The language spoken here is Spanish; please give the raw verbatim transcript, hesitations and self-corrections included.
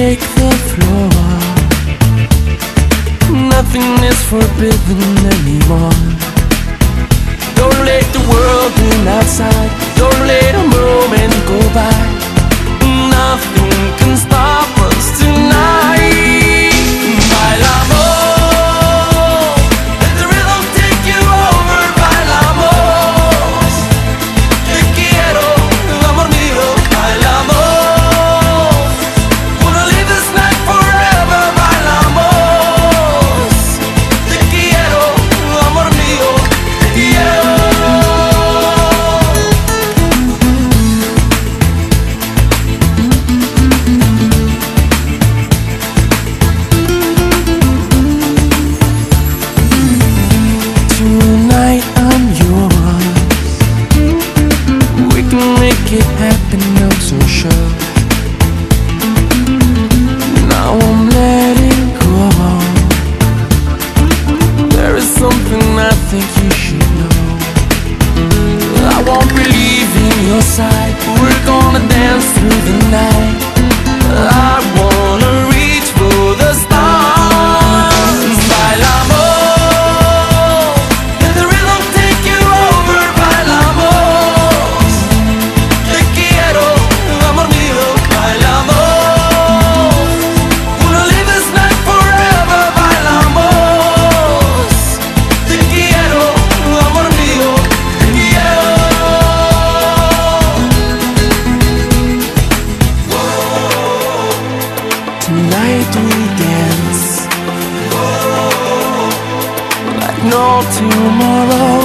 take the floor. Nothing is forbidden anymore. Don't let the world in outside. Don't let a moment go by. Nothing can stop us tonight. Bailamos, let the rhythm take you over. Bailamos, te quiero, amor mío. Bailamos, wanna live this night forever. Bailamos, te quiero, amor mío. Te quiero. Tonight I'm yours. We can make it happen, I'm so sure. Now I'm letting go. There is something I think you should know. I won't be leaving your side. We're gonna dance through the night. I wanna reach for the stars. Bailamos, let the rhythm take you over. Bailamos, te quiero, amor mío. Bailamos, wanna live this night forever. Bailamos, te quiero, amor mío. Te quiero. Tonight we dance like no tomorrow.